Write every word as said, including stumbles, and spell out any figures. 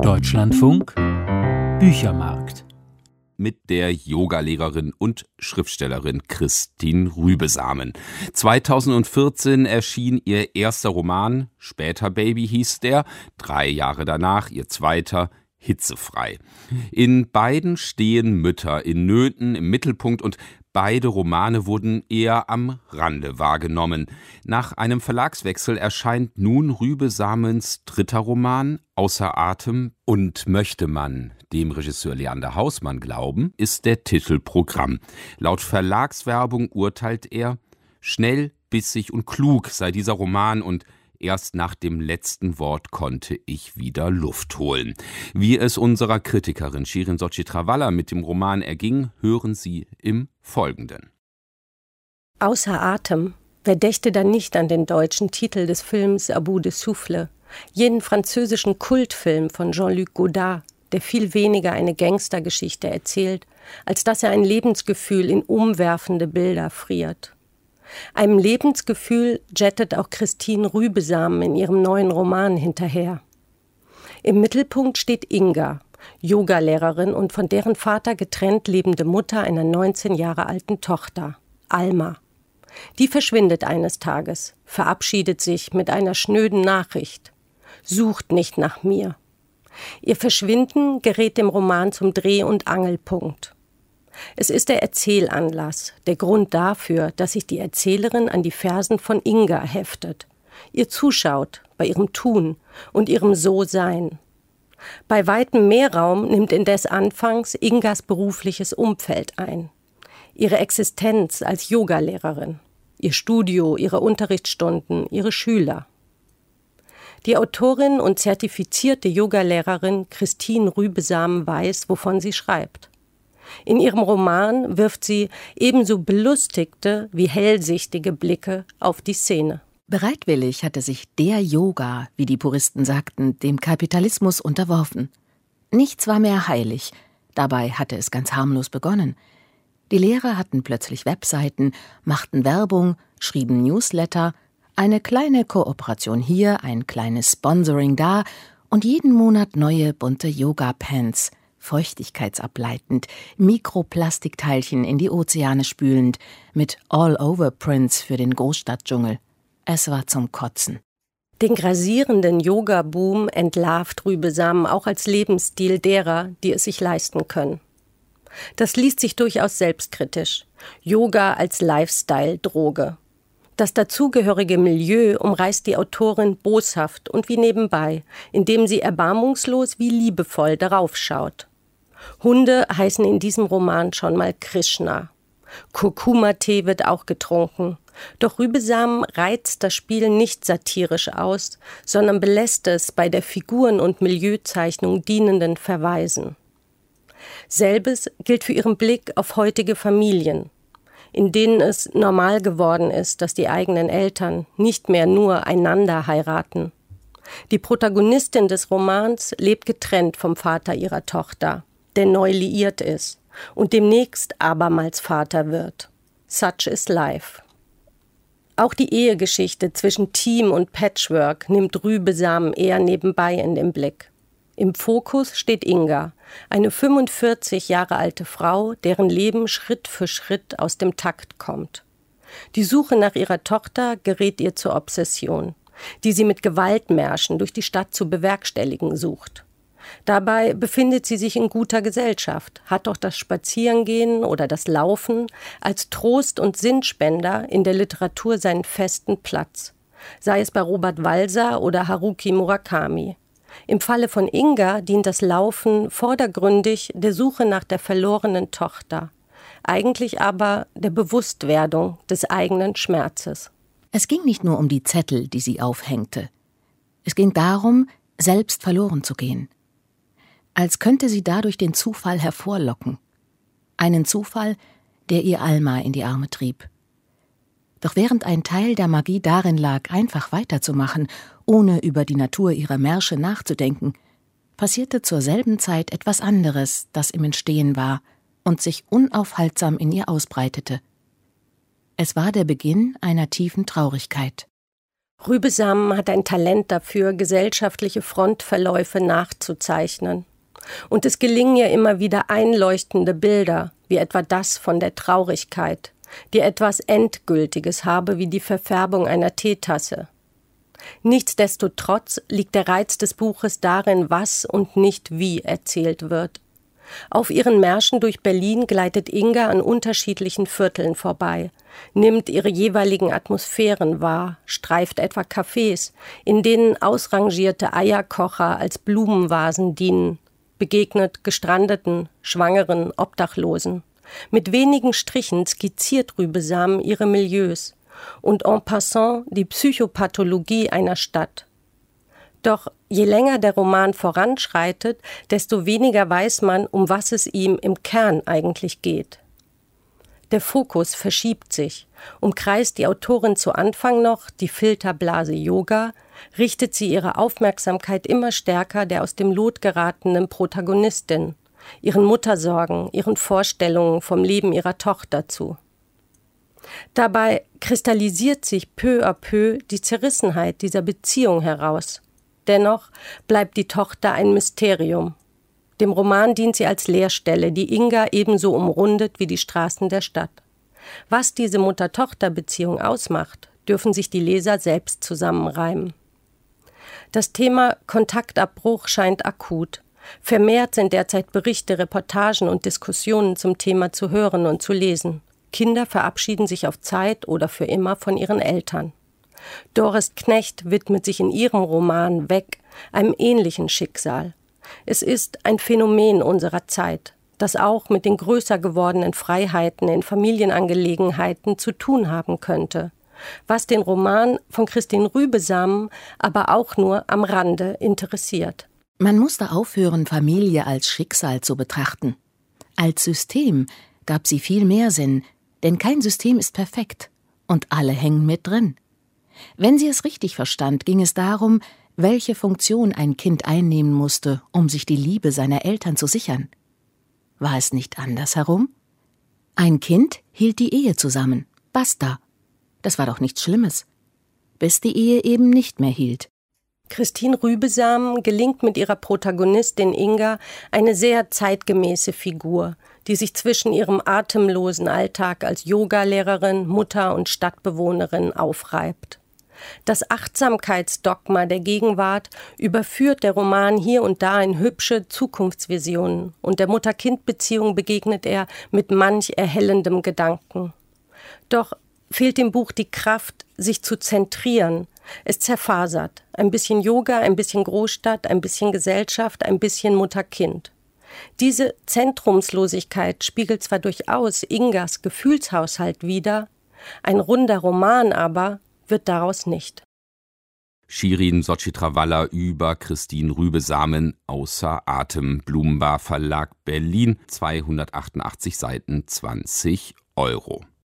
Deutschlandfunk Büchermarkt mit der Yogalehrerin und Schriftstellerin Kristin Rübesamen. zweitausendvierzehn erschien ihr erster Roman, Später Baby hieß der, drei Jahre danach ihr zweiter, Hitzefrei. In beiden stehen Mütter in Nöten im Mittelpunkt und beide Romane wurden eher am Rande wahrgenommen. Nach einem Verlagswechsel erscheint nun Rübesamens dritter Roman, Außer Atem, und möchte man dem Regisseur Leander Hausmann glauben, ist der Titel Programm. Laut Verlagswerbung urteilt er, schnell, bissig und klug sei dieser Roman und erst nach dem letzten Wort konnte ich wieder Luft holen. Wie es unserer Kritikerin Shirin Sochi Travalla mit dem Roman erging, hören Sie im Folgenden. Außer Atem. Wer dächte dann nicht an den deutschen Titel des Films À bout de souffle, jenen französischen Kultfilm von Jean-Luc Godard, der viel weniger eine Gangstergeschichte erzählt, als dass er ein Lebensgefühl in umwerfende Bilder friert. Einem Lebensgefühl jettet auch Kristin Rübesamen in ihrem neuen Roman hinterher. Im Mittelpunkt steht Inga, Yogalehrerin und von deren Vater getrennt lebende Mutter einer neunzehn Jahre alten Tochter, Alma. Die verschwindet eines Tages, verabschiedet sich mit einer schnöden Nachricht. Sucht nicht nach mir. Ihr Verschwinden gerät dem Roman zum Dreh- und Angelpunkt. Es ist der Erzählanlass, der Grund dafür, dass sich die Erzählerin an die Versen von Inga heftet, ihr zuschaut bei ihrem Tun und ihrem So-Sein. Bei weitem mehr Raum nimmt indes anfangs Ingas berufliches Umfeld ein. Ihre Existenz als Yogalehrerin, ihr Studio, ihre Unterrichtsstunden, ihre Schüler. Die Autorin und zertifizierte Yogalehrerin Kristin Rübesamen weiß, wovon sie schreibt. In ihrem Roman wirft sie ebenso belustigte wie hellsichtige Blicke auf die Szene. Bereitwillig hatte sich der Yoga, wie die Puristen sagten, dem Kapitalismus unterworfen. Nichts war mehr heilig. Dabei hatte es ganz harmlos begonnen. Die Lehrer hatten plötzlich Webseiten, machten Werbung, schrieben Newsletter, eine kleine Kooperation hier, ein kleines Sponsoring da und jeden Monat neue bunte Yoga-Pants, feuchtigkeitsableitend, Mikroplastikteilchen in die Ozeane spülend, mit All-Over-Prints für den Großstadtdschungel. Es war zum Kotzen. Den grasierenden Yoga-Boom entlarvt Rübesamen auch als Lebensstil derer, die es sich leisten können. Das liest sich durchaus selbstkritisch. Yoga als Lifestyle-Droge. Das dazugehörige Milieu umreißt die Autorin boshaft und wie nebenbei, indem sie erbarmungslos wie liebevoll darauf schaut. Hunde heißen in diesem Roman schon mal Krishna. Kurkuma-Tee wird auch getrunken. Doch Rübesamen reizt das Spiel nicht satirisch aus, sondern belässt es bei der Figuren- und Milieuzeichnung dienenden Verweisen. Selbes gilt für ihren Blick auf heutige Familien, in denen es normal geworden ist, dass die eigenen Eltern nicht mehr nur einander heiraten. Die Protagonistin des Romans lebt getrennt vom Vater ihrer Tochter, der neu liiert ist und demnächst abermals Vater wird. Such is life. Auch die Ehegeschichte zwischen Team und Patchwork nimmt Rübesamen eher nebenbei in den Blick. Im Fokus steht Inga, eine fünfundvierzig Jahre alte Frau, deren Leben Schritt für Schritt aus dem Takt kommt. Die Suche nach ihrer Tochter gerät ihr zur Obsession, die sie mit Gewaltmärschen durch die Stadt zu bewerkstelligen sucht. Dabei befindet sie sich in guter Gesellschaft, hat doch das Spazierengehen oder das Laufen als Trost und Sinnspender in der Literatur seinen festen Platz, sei es bei Robert Walser oder Haruki Murakami. Im Falle von Inga dient das Laufen vordergründig der Suche nach der verlorenen Tochter, eigentlich aber der Bewusstwerdung des eigenen Schmerzes. Es ging nicht nur um die Zettel, die sie aufhängte. Es ging darum, selbst verloren zu gehen. Als könnte sie dadurch den Zufall hervorlocken. Einen Zufall, der ihr Alma in die Arme trieb. Doch während ein Teil der Magie darin lag, einfach weiterzumachen, ohne über die Natur ihrer Märsche nachzudenken, passierte zur selben Zeit etwas anderes, das im Entstehen war und sich unaufhaltsam in ihr ausbreitete. Es war der Beginn einer tiefen Traurigkeit. Rübesamen hat ein Talent dafür, gesellschaftliche Frontverläufe nachzuzeichnen. Und es gelingen ihr immer wieder einleuchtende Bilder, wie etwa das von der Traurigkeit, die etwas Endgültiges habe wie die Verfärbung einer Teetasse. Nichtsdestotrotz liegt der Reiz des Buches darin, was und nicht wie erzählt wird. Auf ihren Märschen durch Berlin gleitet Inga an unterschiedlichen Vierteln vorbei, nimmt ihre jeweiligen Atmosphären wahr, streift etwa Cafés, in denen ausrangierte Eierkocher als Blumenvasen dienen, begegnet Gestrandeten, Schwangeren, Obdachlosen. Mit wenigen Strichen skizziert Rübesamen ihre Milieus und en passant die Psychopathologie einer Stadt. Doch je länger der Roman voranschreitet, desto weniger weiß man, um was es ihm im Kern eigentlich geht. Der Fokus verschiebt sich. Umkreist die Autorin zu Anfang noch die Filterblase Yoga, richtet sie ihre Aufmerksamkeit immer stärker der aus dem Lot geratenen Protagonistin, ihren Muttersorgen, ihren Vorstellungen vom Leben ihrer Tochter zu. Dabei kristallisiert sich peu à peu die Zerrissenheit dieser Beziehung heraus. Dennoch bleibt die Tochter ein Mysterium. Dem Roman dient sie als Leerstelle, die Inga ebenso umrundet wie die Straßen der Stadt. Was diese Mutter-Tochter-Beziehung ausmacht, dürfen sich die Leser selbst zusammenreimen. Das Thema Kontaktabbruch scheint akut. Vermehrt sind derzeit Berichte, Reportagen und Diskussionen zum Thema zu hören und zu lesen. Kinder verabschieden sich auf Zeit oder für immer von ihren Eltern. Doris Knecht widmet sich in ihrem Roman Weg einem ähnlichen Schicksal. Es ist ein Phänomen unserer Zeit, das auch mit den größer gewordenen Freiheiten in Familienangelegenheiten zu tun haben könnte, was den Roman von Kristin Rübesamen aber auch nur am Rande interessiert. Man musste aufhören, Familie als Schicksal zu betrachten. Als System gab sie viel mehr Sinn, denn kein System ist perfekt und alle hängen mit drin. Wenn sie es richtig verstand, ging es darum, welche Funktion ein Kind einnehmen musste, um sich die Liebe seiner Eltern zu sichern. War es nicht andersherum? Ein Kind hielt die Ehe zusammen. Basta. Das war doch nichts Schlimmes. Bis die Ehe eben nicht mehr hielt. Kristin Rübesamen gelingt mit ihrer Protagonistin Inga eine sehr zeitgemäße Figur, die sich zwischen ihrem atemlosen Alltag als Yogalehrerin, Mutter und Stadtbewohnerin aufreibt. Das Achtsamkeitsdogma der Gegenwart überführt der Roman hier und da in hübsche Zukunftsvisionen und der Mutter-Kind-Beziehung begegnet er mit manch erhellendem Gedanken. Doch fehlt dem Buch die Kraft, sich zu zentrieren. Es zerfasert. Ein bisschen Yoga, ein bisschen Großstadt, ein bisschen Gesellschaft, ein bisschen Mutter-Kind. Diese Zentrumslosigkeit spiegelt zwar durchaus Ingas Gefühlshaushalt wider, ein runder Roman aber wird daraus nicht. Shirin Sochitrawala über Kristin Rübesamen, Außer Atem, Blumenbar Verlag Berlin, zweihundertachtundachtzig Seiten, zwanzig Euro.